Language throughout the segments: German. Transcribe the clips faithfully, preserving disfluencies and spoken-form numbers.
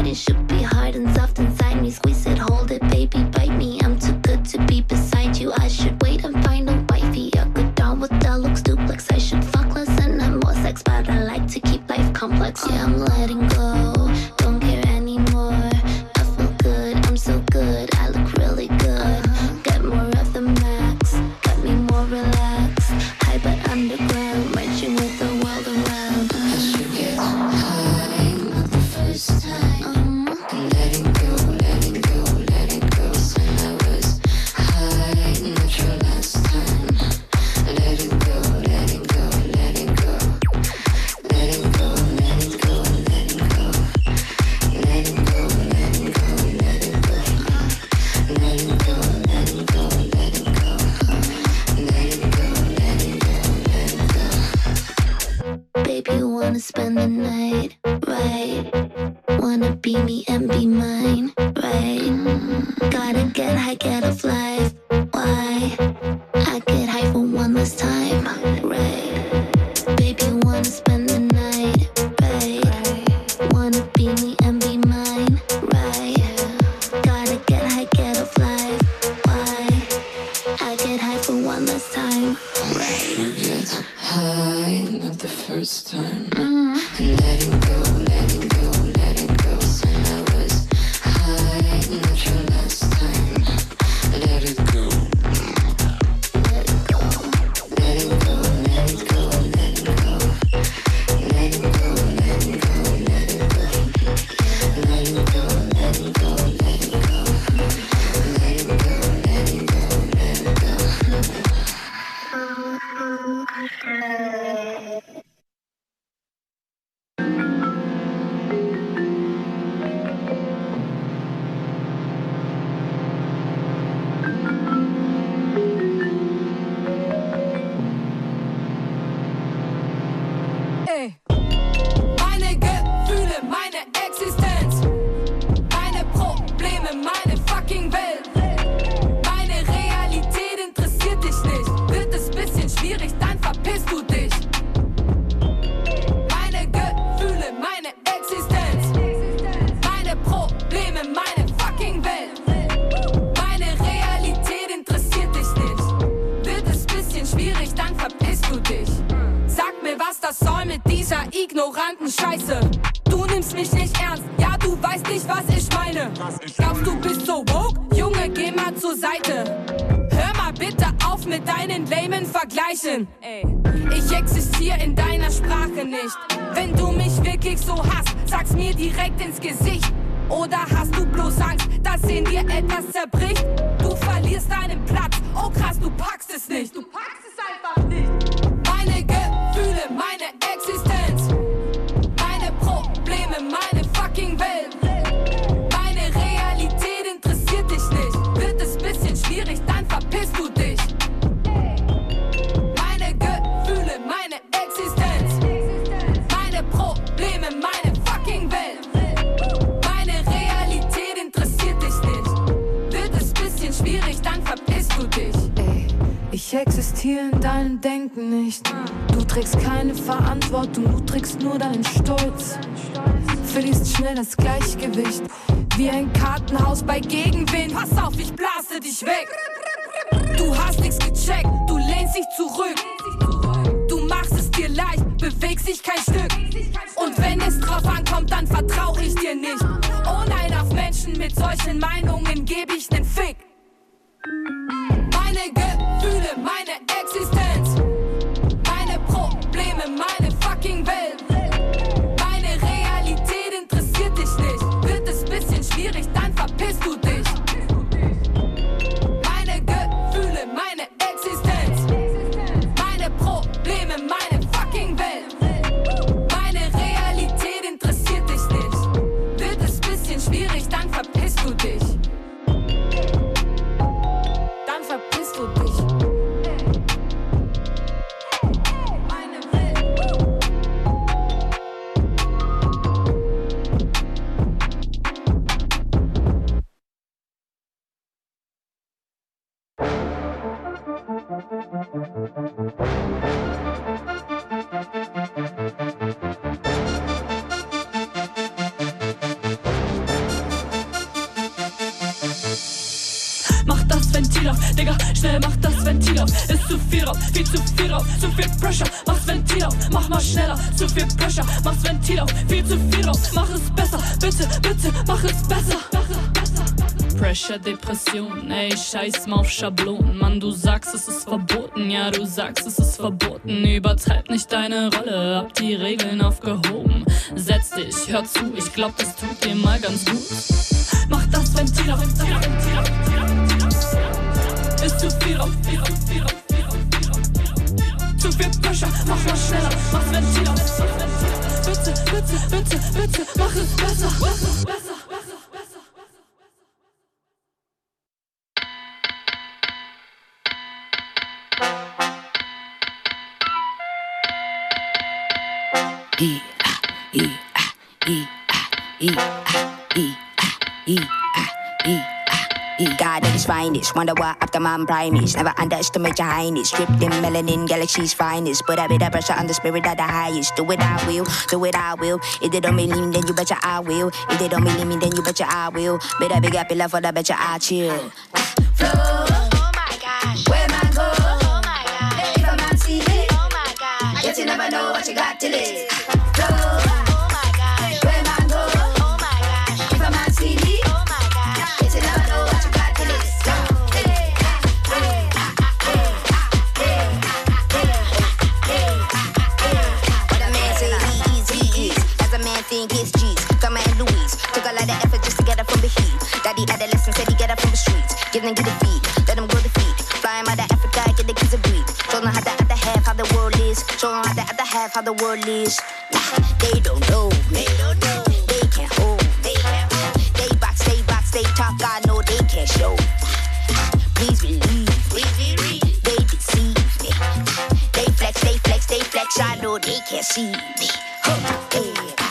right. It should be hard and soft inside me. Squeeze it, hold it, baby, bite me. I'm too good to be beside you. I should wait and find a wifey. A good doll with that looks duplex. I should fuck less and have more sex, but I like to keep life complex. Yeah, I'm letting go. Don't care anymore. I feel good. I'm so good. I look really good. Get more of the max. Got me more relaxed. High but underground. Marching with the world around. I should get high, not the first time. Letting go, letting go, letting go. When I was high, not your last time. Letting go, letting go, letting go. Letting go, letting go, letting go. Letting go, letting go, letting go. Letting go, letting go, letting go. Letting go, letting go, letting go. Baby, you wanna spend the night, right? Wanna be me and be mine, right? Gotta get high, get off life. Why? I get high for one last time, right? Baby, you wanna spend the night, right? Wanna be me and be mine, right? Gotta get high, get off life. Why? I get high for one last time, right? You get high, not the first time. Letting go, letting go, letting go. When I was high, not your last time. Let it go. Let it go. Let it go, let it go, let it go. Let it go, let it go, let it go. Let it go, let it go, let it go. Let it go, let it go, let it go. Ey. Meine Gefühle, meine Existenz, meine Probleme, meine fucking Welt. Meine Realität interessiert dich nicht. Wird es bisschen schwierig, dann verpisst du dich. Meine Gefühle, meine Existenz, meine Probleme, meine fucking Welt. Meine Realität interessiert dich nicht. Wird es bisschen schwierig, dann verpisst du dich. Sag mir, was das soll mit dieser ignoranten Scheiße. Du nimmst mich nicht ernst, ja, du weißt nicht, was ich meine. Glaubst du bist so woke? Junge, geh mal zur Seite. Hör mal bitte auf mit deinen lamen Vergleichen. Ich existiere in deiner Sprache nicht. Wenn du mich wirklich so hasst, sag's mir direkt ins Gesicht. Oder hast du bloß Angst, dass in dir etwas zerbricht? Du verlierst deinen Platz, oh krass, du packst es nicht. Du packst es einfach nicht. Meine Gefühle, meine Existenz, meine Probleme, meine fucking Welt. Meine Realität interessiert dich nicht. Wird es bisschen schwierig, dann verpisst du dich. Meine Gefühle, meine Existenz, meine Probleme, meine fucking Welt. Meine Realität interessiert dich nicht. Wird es bisschen schwierig, dann verpisst du dich. Ey, ich existiere in deinem Denken nicht. Du trägst keine Verantwortung, du trägst nur deinen Stolz. Verlierst schnell das Gleichgewicht, wie ein Kartenhaus bei Gegenwind. Pass auf, ich blase dich weg. Du hast nichts gecheckt, du lehnst dich zurück. Du machst es dir leicht, bewegst dich kein Stück. Und wenn es drauf ankommt, dann vertrau ich dir nicht. Oh nein, auf Menschen mit solchen Meinungen geb ich nen Fick. Meine Gefühle, meine Existenz, meine Probleme, meine fucking Welt. Meine Realität interessiert dich nicht. Wird es bisschen schwierig, dann verpisst du dich. Meine Gefühle, meine Existenz, meine Probleme, meine fucking Welt. Meine Realität interessiert dich nicht. Wird es bisschen schwierig, dann verpisst du dich. Ventil auf. Digga, schnell mach das Ventil auf. Ist zu viel drauf, viel zu viel drauf. Zu viel Pressure, mach's Ventil auf. Mach mal schneller, zu viel Pressure, mach's Ventil auf. Viel zu viel drauf, mach es besser. Bitte, bitte, mach es besser. Pressure, Depression, ey, scheiß mal auf Schablonen. Mann, du sagst, es ist verboten, ja, du sagst, es ist verboten. Übertreib nicht deine Rolle, hab die Regeln aufgehoben. Setz dich, hör zu, ich glaub, das tut dir mal ganz gut. Mach das Ventil auf, Ventil auf, Ventil auf, Ventil auf, Ventil auf. Ist zu viel auf, viel auf, viel auf, viel auf, viel auf. Zu viel Pressure, mach mal schneller, mach's Ventil auf, Ventil auf. Bitte, bitte, bitte, bitte, mach es besser, besser, besser. E ah, E ah, E ah, E ah, E ah, E ah, E ah, E. God at his finest, wonder what up the man prime is. Never underestimate your highness. Stripped in melanin, galaxy's finest. Put a bit of pressure on the spirit of the highest. Do it I will, do it I will. If they don't believe me, then you betcha I will. If they don't believe me, then you betcha I will. Better big up your love for the betcha I chill. Flow, oh my gosh, where man go? Oh my gosh, if a man see it, oh my gosh, I guess you never know what you got till it. Give them get a feed, let them go to feed. Fly them out of Africa, get the kids a breed. Show them how the other half, how the world is. Show them how the other half, how the world is. Nah, they don't know, they don't know. They can't hold, they can't hold. They box, they box, they talk, I know they can't show. Please believe, please believe. They deceive me. They flex, they flex, they flex, I know they can't see me. Huh, hey.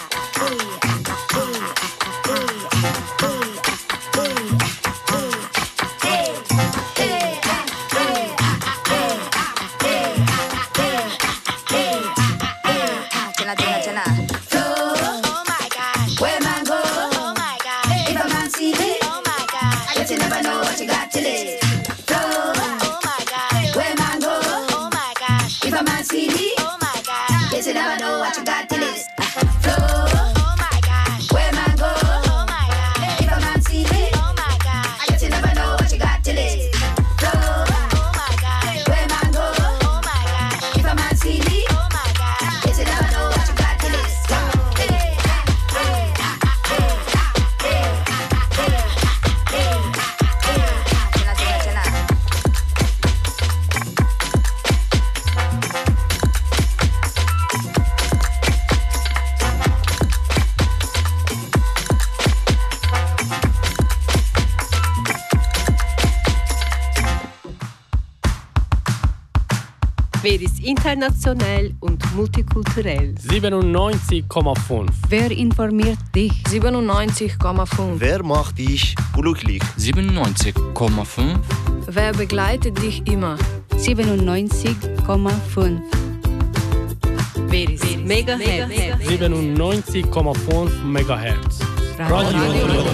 Wer ist international und multikulturell? siebenundneunzig Komma fünf. Wer informiert dich? siebenundneunzig Komma fünf. Wer macht dich glücklich? siebenundneunzig Komma fünf. Wer begleitet dich immer? siebenundneunzig Komma fünf. Wer ist Megahertz? siebenundneunzig Komma fünf Megahertz. Radio. Radio.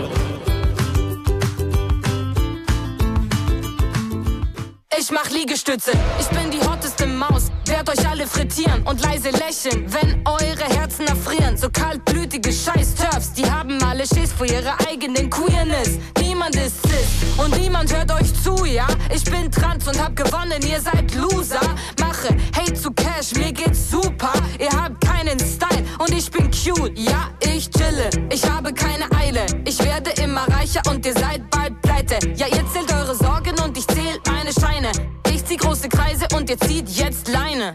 Ich mach Liegestütze, ich bin die hotteste Maus. Werd euch alle frittieren und leise lächeln, wenn eure Herzen erfrieren. So kaltblütige Scheiß-Turfs, die haben alle Schiss vor ihrer eigenen Queerness. Niemand ist cis und niemand hört euch zu, ja? Ich bin trans und hab gewonnen, ihr seid Loser. Mache Hate zu Cash, mir geht's super. Ihr habt keinen Style und ich bin cute. Ja, ich chille, ich habe keine Eile. Ich werde immer reicher und ihr seid bald pleite. Ja, ihr zählt eure Sorgen und ich zähl meine Scheine. Ich zieh große Kreise und ihr zieht jetzt Leine.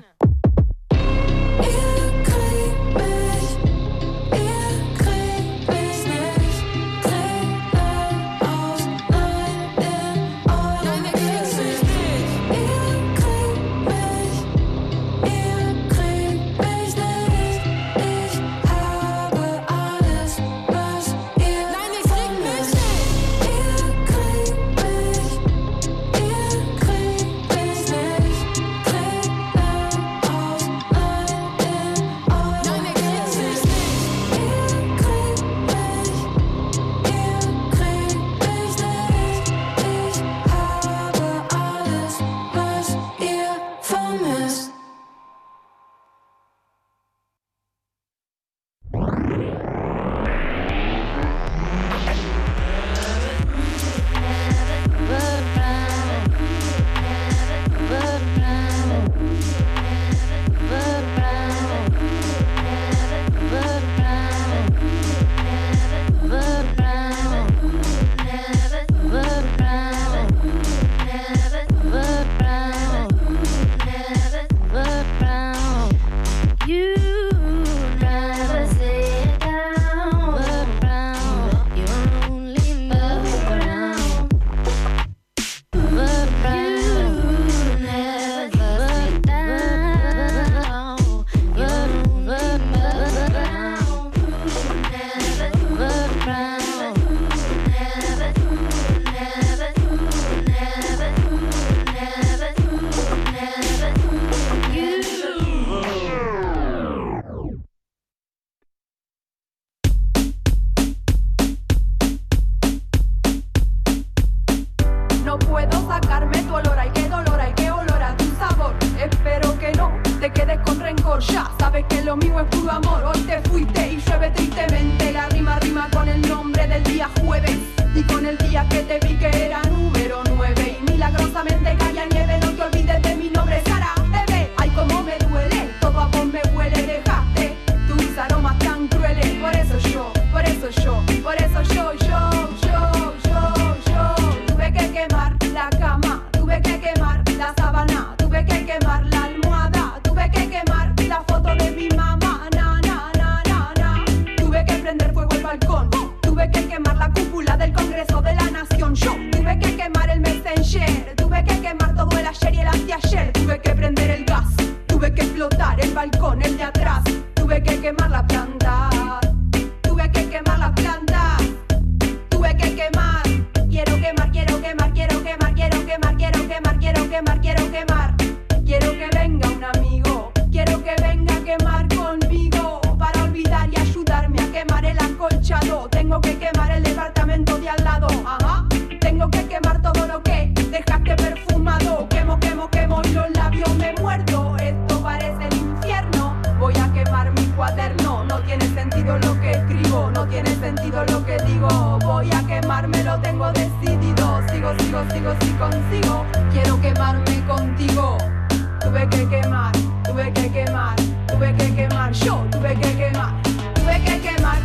lo mío es puro amor. Hoy te fuiste y llueve tristemente. La rima rima con el nombre del día jueves y con el día que te vi que era número nueve. Y milagrosamente caía nieve. No te olvides de mi nombre, Sara, bebé. Ay, cómo me duele, todo a vos me huele. Dejaste tus aromas tan crueles. Por eso yo, por eso yo, por eso yo, yo, yo, yo, yo tuve que quemar la cama, tuve que quemar la sábana, tuve que quemar la almohada, tuve que quemar la foto de mi mamá, na, na, na, na, na. Tuve que prender fuego el balcón, tuve que quemar la cúpula del Congreso de la Nación. Yo tuve que quemar el Messenger, tuve que quemar todo el ayer y el anteayer. Tuve que prender el gas, tuve que explotar el balcón, el de atrás. Tuve que quemar la planta, tuve que quemar la planta, tuve que quemar. Quiero quemar, quiero quemar, quiero quemar, quiero quemar, quiero quemar, quiero quemar, quiero quemar. Quiero que venga un amigo, quiero que venga a quemar conmigo para olvidar y ayudarme a quemar el acolchado. Tengo que quemar el departamento de al lado, ajá. Tengo que quemar todo lo que dejaste perfumado. Quemo, quemo, quemo y los labios me muerdo. Esto parece el infierno. Voy a quemar mi cuaderno. No tiene sentido lo que escribo, no tiene sentido lo que digo. Voy a quemarme, lo tengo decidido. Sigo, sigo, sigo, si consigo. Quiero quemarme contigo. Tuve que quemar, tuve que quemar, tuve que quemar. Yo tuve que quemar, tuve que quemar,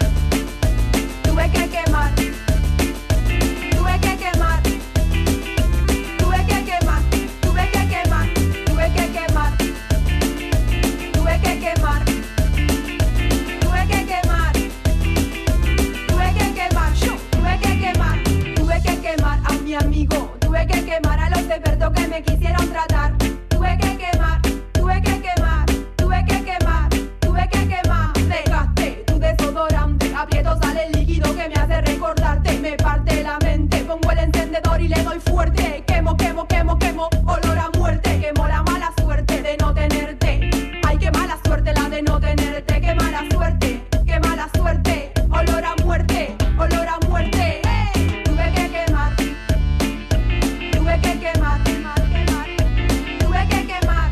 tuve que quemar, tuve que quemar, tuve que quemar, tuve que quemar, tuve que quemar, tuve que quemar, tuve que quemar, tuve que quemar. Yo tuve que quemar, tuve que quemar a mi amigo, tuve que quemar a los expertos que me quisieron tratar. Tuve que quemar, tuve que quemar, tuve que quemar, tuve que quemar. Dejaste tu desodorante, aprieto sale el líquido que me hace recordarte. Me parte la mente, pongo el encendedor y le doy fuerte. Quemo, quemo, quemo, quemo, olor a muerte. Quemo la mala suerte de no tenerte. Ay, qué mala suerte la de no tenerte. Qué mala suerte, qué mala suerte. Olor a muerte, olor a muerte. Hey, tuve que quemar, tuve que quemar, quemar, quemar. Tuve que quemar,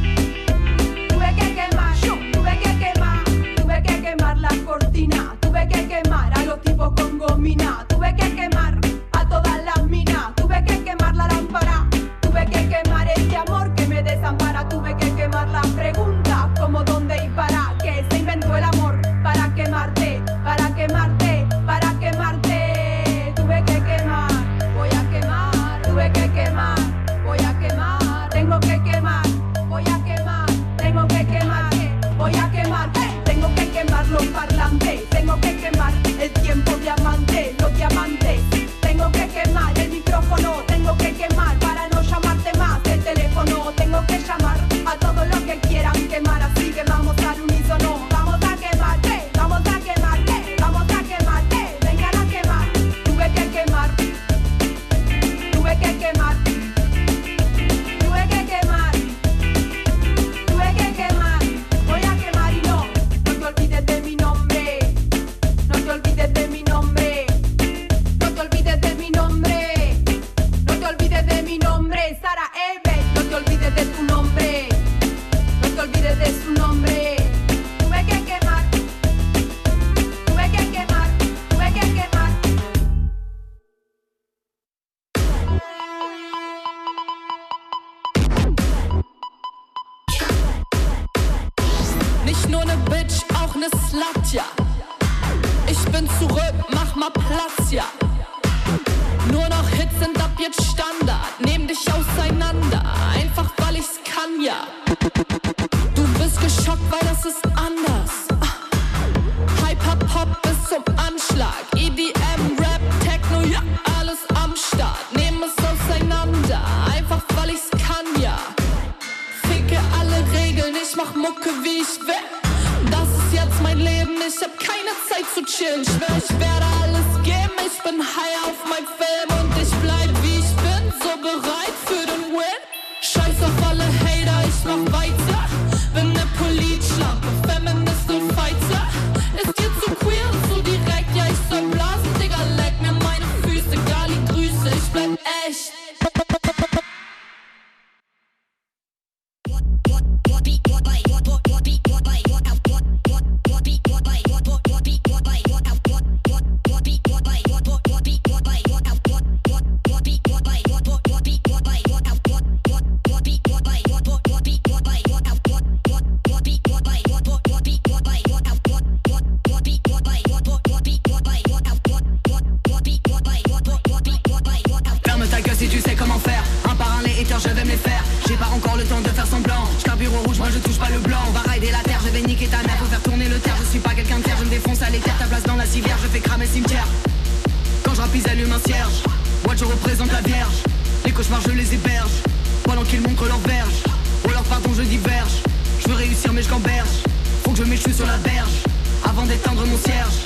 tuve que quemar, yo tuve que quemar, tuve que quemar la cortina, tuve que quemar a los tipos con gomina, tuve que quemar a todas las minas, tuve que quemar la lámpara, tuve que quemar ese amor que me desampara, tuve que quemar las preguntas como dónde y para qué se inventó el amor, para quemarte, para quemarte, para quemarte, tuve que quemar, voy a quemar, tuve que quemar, voy a quemar. Tengo que quemar, voy a quemar, tengo que quemar, voy a quemar, tengo que quemar los parlantes, tengo que quemar el tiempo diamante, los diamantes, tengo que quemar el micrófono, tengo que quemar para no llamarte más el teléfono, tengo que llamar a todos los que quieran quemar, así que vamos al unísono, vamos a quemar, vamos a quemar, vamos a quemar, vengan a quemar, tuve que quemar, tuve que quemar. Tuve que quemar, tuve que quemar, voy a quemar y no, no te olvides de mi nombre, no te olvides de mi nombre, no te olvides de mi nombre, no te olvides de mi nombre, Sara Eve, no te olvides de tu nombre, no te olvides de su nombre, tuve que quemar, tuve que quemar, tuve que quemar. Nicht nur ne Bitch, auch ne Slut, ja. Ich bin zurück, mach mal Platz, ja. Nur noch Hits sind ab jetzt Standard. Nehm dich auseinander, einfach weil ich's kann, ja. Du bist geschockt, weil das ist anders. Hyper-Pop bis zum Anschlag. E D M, Rap, Techno, ja, alles am Start. Nehm es auseinander, einfach weil ich's kann, ja. Ficke alle Regeln, ich mach Mucke wie ich will. Das ist jetzt mein Leben, ich hab keine Zeit zu chillen. Schwör, ich werde alles geben, ich bin high auf mein Film und ich bleib wie ich bin, so bereit für den Win. Scheiß auf alle Hater, ich mach weiter. Bin ne Politschlampe, Feminist und Fighter. Ist dir zu queer, zu direkt, ja ich soll blasen, Digga, leck mir meine Füße, Gali Grüße, ich bleib echt. bureau rouge, moi je touche pas le blanc. On va rider la terre, je vais niquer ta mère. Faut faire tourner le terre, je suis pas quelqu'un de terre. Je me défonce à l'éther, ta place dans la civière. Je fais cramer le cimetière. Quand je rappe, ils allument un cierge. Moi je représente la vierge. Les cauchemars je les héberge pendant qu'ils montrent leur verge. Oh leur pardon je diverge. Je veux réussir mais je gamberge. Faut que je m'échoue sur la berge avant d'éteindre mon cierge.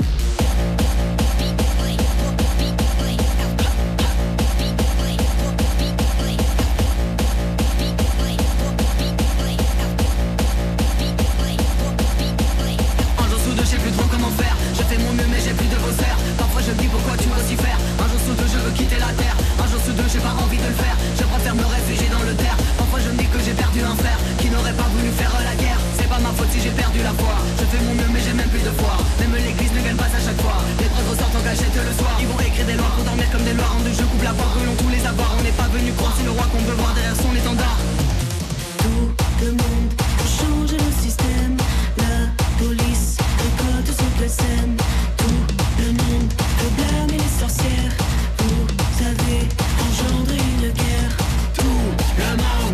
Un jour sous deux, je sais plus trop comment faire. Je fais mon mieux mais j'ai plus de vos airs. Parfois je me dis pourquoi tu veux s'y faire. Un jour sous deux, je veux quitter la terre. Un jour sous deux, j'ai pas envie de le faire. Je préfère me réfugier dans le terre. Parfois je me dis que j'ai perdu un frère qui n'aurait pas voulu faire la guerre. C'est pas ma faute si j'ai perdu la foi. Je fais mon mieux mais j'ai même plus de foi. Même l'église ne gagne pas à chaque fois. Les prêtres sortent en cachette le soir. Ils vont écrire des lois pour dormir comme des lois. En deux je coupe la voix, brûlons tous les avoirs. On n'est pas venu croire, c'est le roi qu'on veut voir derrière son étendard. Tout le monde pour changer le système. La police récolte sur le scène. Tout le monde peut blâmer les sorcières. Vous avez engendré une guerre. Tout le monde.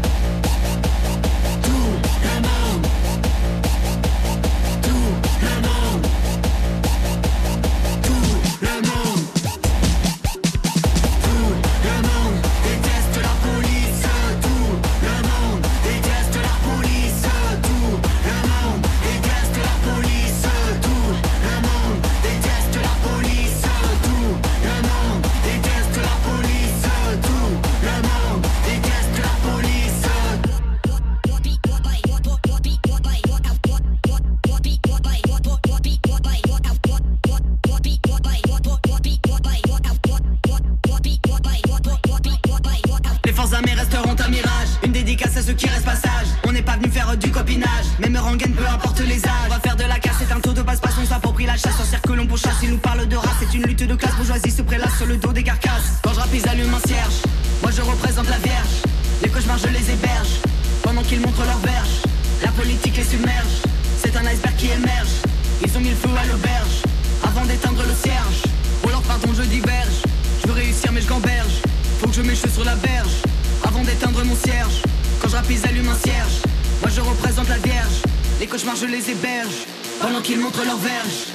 Tout le monde. Tout le monde. Tout le monde. Tout le monde déteste la police. Tout le monde déteste la police. Tout le monde déteste la police. Tout le monde déteste la police. Tout le monde déteste la police. Tout le monde déteste la police. Les forces armées resteront un mirage. Une dédicace à ceux qui restent pas sages. On n'est pas venu faire du copinage. Même rengaine, peu importe les âges. On va faire de la casse, c'est un tour de passe-passe. On s'approprie la chasse, en circulons pour chasse. Ils nous parlent de race, c'est une lutte de classe. Bourgeoisie se prélasse sur le dos des carcasses. Quand je rappe, ils allument un cierge. Moi je représente la vierge. Les cauchemars, je les héberge pendant qu'ils montrent leur verge. La politique les submerge. C'est un iceberg qui émerge. Ils ont mis le feu à l'auberge avant d'éteindre le cierge. Oh leur pardon, je diverge. Je veux réussir mais je gamberge. Faut que je m'échoue sur la berge avant d'éteindre mon cierge. Quand je rappe, ils allument un cierge. Moi je représente la vierge. Les cauchemars, je les héberge pendant qu'ils montrent leur verge.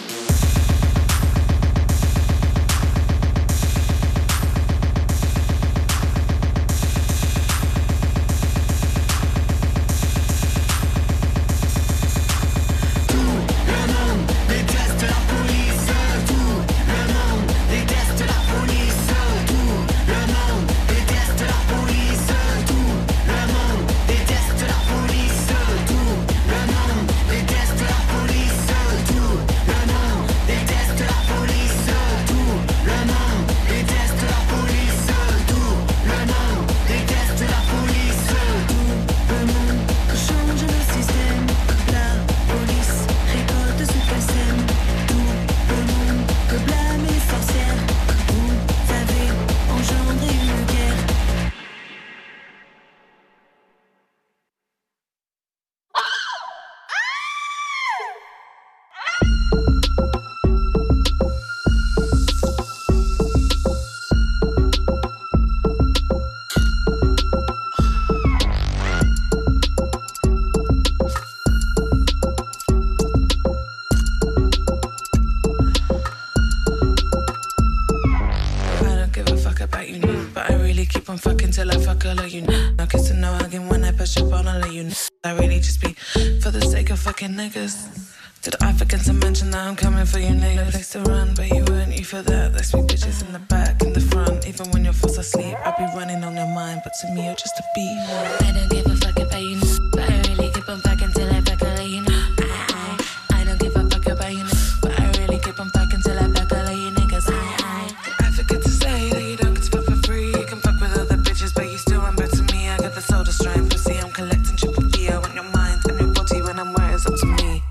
Niggas. Did I forget to mention that I'm coming for you niggas? Place to run, but you weren't you for that. There's sweet bitches in the back, in the front. Even when you're fast asleep, I'll be running on your mind. But to me, you're just a beat. I don't give a fuck about you, but I really keep on fucking till I fuck all of you. I, I, I don't give a fuck about you, but I really keep on fucking till I fuck all of you niggas. I, I, I forget to say that you don't get to fuck for free. You can fuck with other bitches, but you still want back to me. I got the soda strain, pussy. I'm collecting triple D. I want your mind and your body when I'm where it's up to me.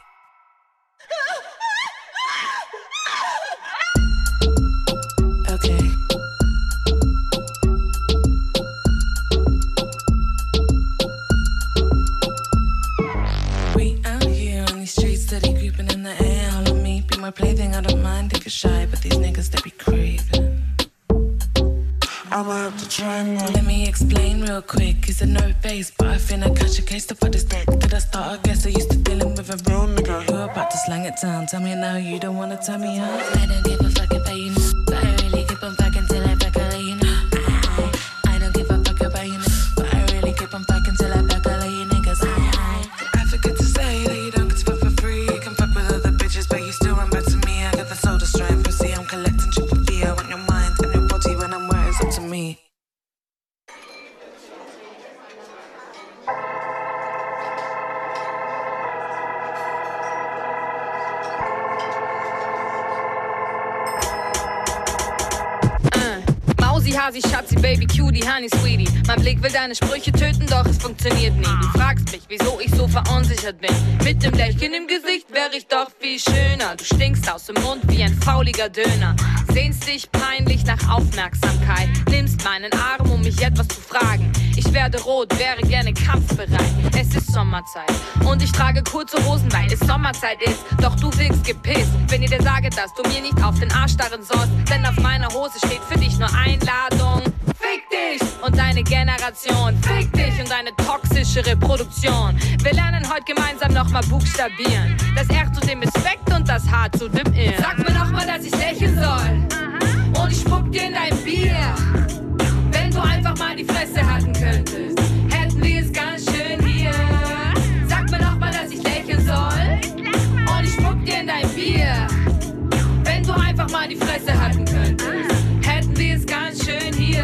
I'ma have to try more. Let me explain real quick. It's a nerve base, but I finna catch a case to fuck this dick. Did I start? I guess I used to dealing with a real nigga. You're about to slang it down. Tell me now you don't wanna tell me how. I don't give a fuck about you now, but I really keep on fucking till I back out you know. I, I, I don't give a fuck about you now, but I really keep on fucking till I back out you niggas. I, I, I forget to say that you don't get to fuck for free. You can fuck with other bitches, but you still run back to me. I got the soda strength, but see I'm collecting triple D. I want your mind and your body when I'm where it's up to me. Hasi, Schatzi, Baby, Cutie, Honey, Sweetie. Mein Blick will deine Sprüche töten, doch es funktioniert nie. Du fragst mich, wieso ich so verunsichert bin. Mit dem Lächeln im Gesicht wäre ich doch viel schöner. Du stinkst aus dem Mund wie ein fauliger Döner. Sehnst dich peinlich nach Aufmerksamkeit. Nimmst meinen Arm, um mich etwas zu fragen. Ich werde rot, wäre gerne kampfbereit. Es ist Sommerzeit und ich trage kurze Hosen, weil es Sommerzeit ist. Doch du wirkst gepisst, wenn ich dir sage, dass du mir nicht auf den Arsch starren sollst. Denn auf meiner Hose steht für dich nur Einladung. Fick dich und deine Generation. Fick dich und deine toxische Reproduktion. Wir lernen heute gemeinsam nochmal buchstabieren. Das R zu dem Respekt und das H zu dem Ir. Sag mir nochmal, dass ich lächeln soll. Und ich spuck dir in dein Bier. Wenn du einfach mal die Fresse halten könntest, hätten wir es ganz schön hier. Sag mir nochmal, dass ich lächeln soll. Und ich spuck dir in dein Bier. Wenn du einfach mal die Fresse halten könntest, hätten wir es ganz schön hier.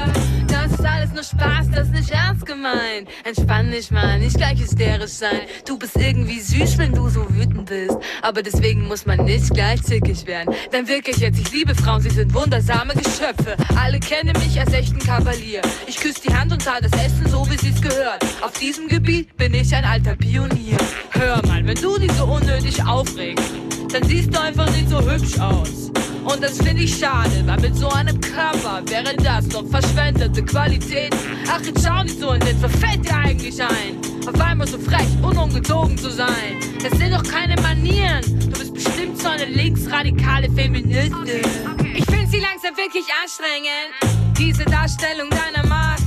Das ist alles nur Spaß, das ist nicht ernst gemeint. Entspann dich mal, nicht gleich hysterisch sein. Du bist irgendwie süß, wenn du so wütend bist. Aber deswegen muss man nicht gleich zickig werden. Denn wirklich jetzt, ich liebe Frauen, sie sind wundersame Geschöpfe. Alle kennen mich als echten Kavalier. Ich küsse die Hand und zahle das Essen so, wie sie's gehört. Auf diesem Gebiet bin ich ein alter Pionier. Hör mal, wenn du dich so unnötig aufregst, dann siehst du einfach nicht so hübsch aus. Und das finde ich schade, weil mit so einem Körper wäre das doch verschwendete Qualität. Ach, jetzt schau nicht so in den, was fällt dir eigentlich ein? Auf einmal so frech und ungezogen zu sein. Das sind doch keine Manieren. Du bist bestimmt so eine linksradikale Feministin. Ich finde sie langsam wirklich anstrengend, diese Darstellung deiner Macht.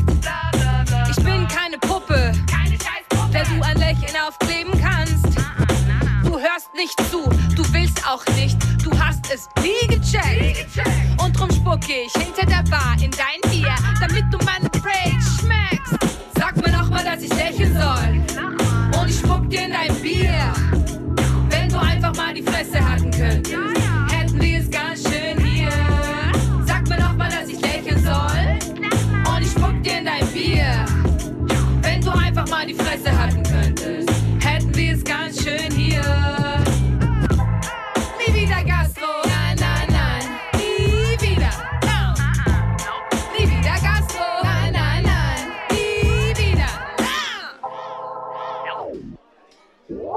Ich bin keine Puppe, der du ein Lächeln aufkleben kannst. Du hörst nicht zu, du willst auch nicht, du hast es nie gecheckt. Und drum spucke ich hinter der Bar in dein Bier, damit du meine Rage schmeckst. Sag mir nochmal, dass ich lächeln soll. Und ich spuck dir in dein Bier. Wenn du einfach mal die Fresse halten könntest, hätten wir es ganz schön hier. Sag mir nochmal, dass ich lächeln soll. Und ich spuck dir in dein Bier. Wenn du einfach mal die Fresse halten könntest, hätten wir es ganz schön hier. Nie wieder Gastro, nein, nein, nein, nie wieder. No. Nie wieder Gastro, nein, nein, nein, nie wieder. No.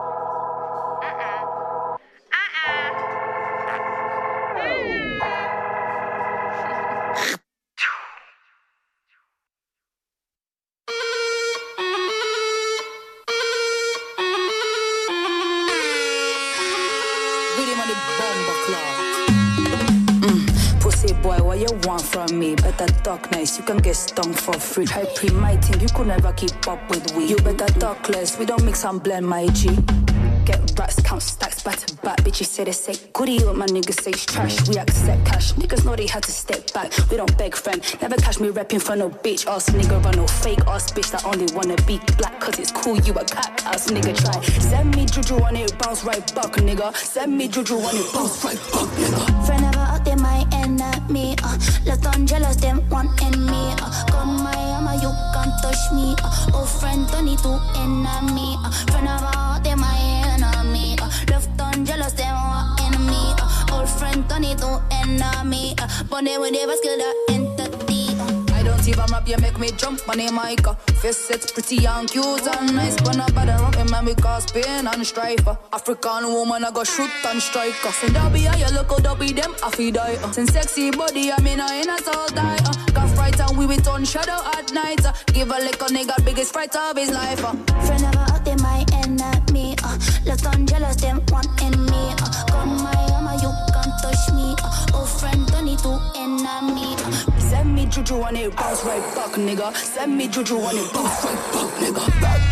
Boy, what you want from me? Better talk nice, you can get stung for free. Try pre my thing, you could never keep up with we. You better talk less, we don't mix and blend, my G. Get racks, count stacks, back to back. Bitches say they say goodie, what my niggas say is trash. We accept cash, niggas know they had to step back. We don't beg friend, never catch me repping for no bitch. Ass nigga run no fake ass bitch that only wanna be black. Cause it's cool, you a cat ass nigga try. Send me juju on it, bounce right back, nigga. Send me juju on it, bounce right back, nigga. Friend never out there, my enemy. Uh, left on jealous, them wanting me. Uh, got my armor, you can't touch me. Uh, oh friend, don't need to enemy. Uh, friend never out there, my enemy. Uh, left on jealous, them wanting me. Uh, old friend, don't need to enemy. Uh, but they will never skill that entity. Uh. I don't even rap, you make me jump on the mic. Uh. Face it's pretty and cute and nice. But not bad rap, man, because pain and strife. Uh. African woman, I go shoot and strike. Uh. Send that be a you look out, be them, I feel die. Uh. Send sexy body, I mean, I ain't a soul die. Uh. Got fright and we with on shadow at night. Uh. Give a lick a nigga, biggest fright of his life. Uh. Friend never out there, my enemy. Uh. Left on jealous, them wanting me. Uh. Got my armor, you can't touch me. Uh. Oh friend, don't need to enemy. Uh. Send me juju and it bounce right back, nigga. Send me juju and it bounce right back, nigga.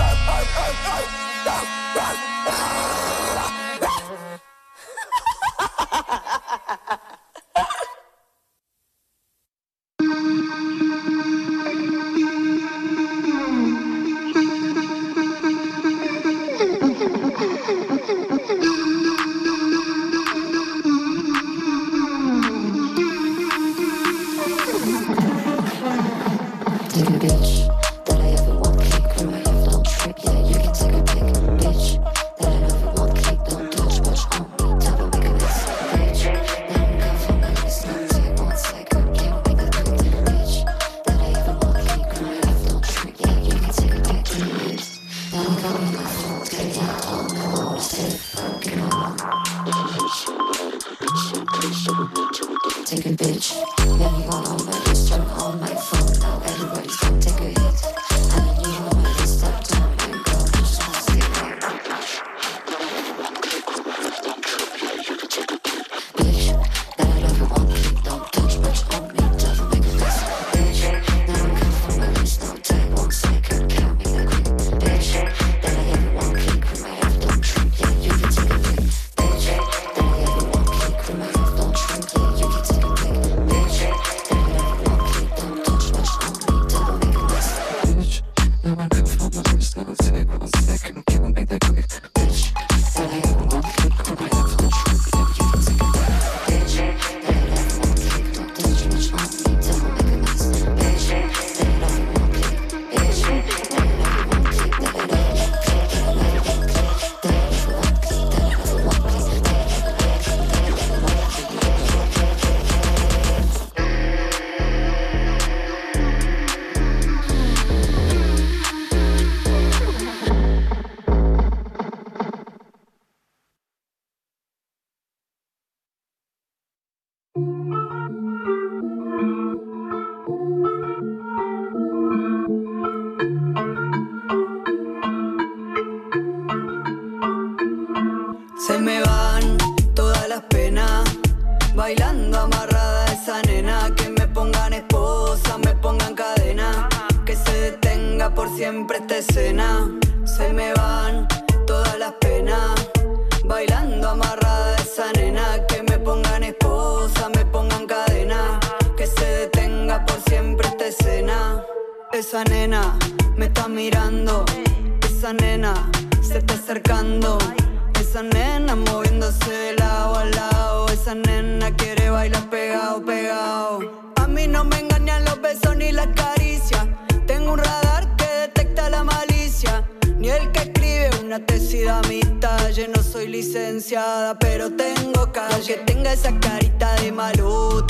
Se me van todas las penas, bailando amarrada esa nena. Que me pongan esposa, me pongan cadena, que se detenga por siempre esta escena. Se me van todas las penas, bailando amarrada esa nena. Que me pongan esposa, me pongan cadena, que se detenga por siempre esta escena. Esa nena me está mirando, esa nena se está acercando. Esa nena moviéndose de lado a lado. Esa nena quiere bailar pegado, pegado. A mí no me engañan los besos ni las caricias. Tengo un radar que detecta la malicia. Ni el que escribe una tesis de amistad. Yo no soy licenciada, pero tengo calle. Que tenga esa carita de malota,